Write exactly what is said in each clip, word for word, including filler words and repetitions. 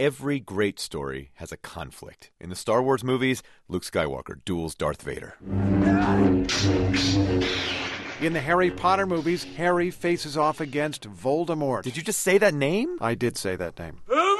every great story has a conflict. In the Star Wars movies, Luke Skywalker duels Darth Vader. In the Harry Potter movies, Harry faces off against Voldemort. Did you just say that name? I did say that name.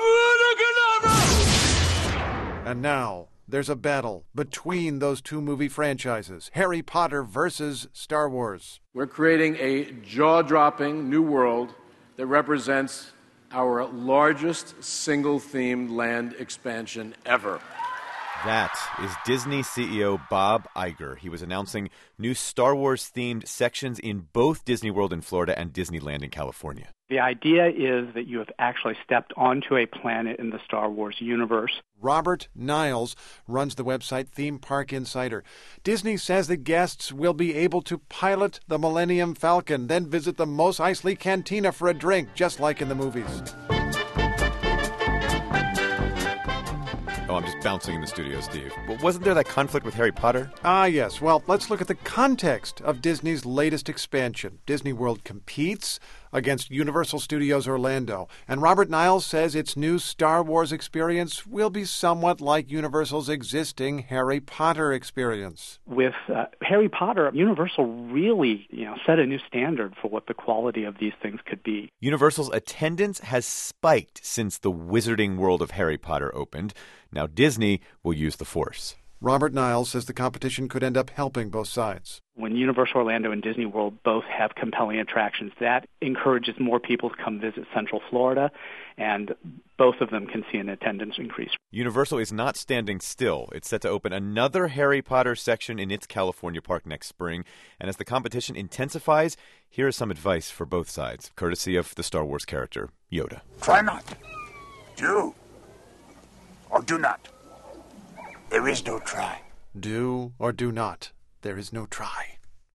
And now, there's a battle between those two movie franchises, Harry Potter versus Star Wars. We're creating a jaw-dropping new world that represents our largest single-themed land expansion ever. That is Disney C E O Bob Iger. He was announcing new Star Wars-themed sections in both Disney World in Florida and Disneyland in California. The idea is that you have actually stepped onto a planet in the Star Wars universe. Robert Niles runs the website Theme Park Insider. Disney says that guests will be able to pilot the Millennium Falcon, then visit the Mos Eisley Cantina for a drink, just like in the movies. Oh, I'm just bouncing in the studio, Steve. Well, wasn't there that conflict with Harry Potter? Ah, yes. Well, let's look at the context of Disney's latest expansion. Disney World competes against Universal Studios Orlando, and Robert Niles says its new Star Wars experience will be somewhat like Universal's existing Harry Potter experience. With uh, Harry Potter, Universal really, you know, set a new standard for what the quality of these things could be. Universal's attendance has spiked since the Wizarding World of Harry Potter opened. Now Disney will use the Force. Robert Niles says the competition could end up helping both sides. When Universal Orlando and Disney World both have compelling attractions, that encourages more people to come visit Central Florida, and both of them can see an attendance increase. Universal is not standing still. It's set to open another Harry Potter section in its California park next spring. And as the competition intensifies, here is some advice for both sides, courtesy of the Star Wars character, Yoda. Try not. Do or do not. There is no try. Do or do not. There is no try.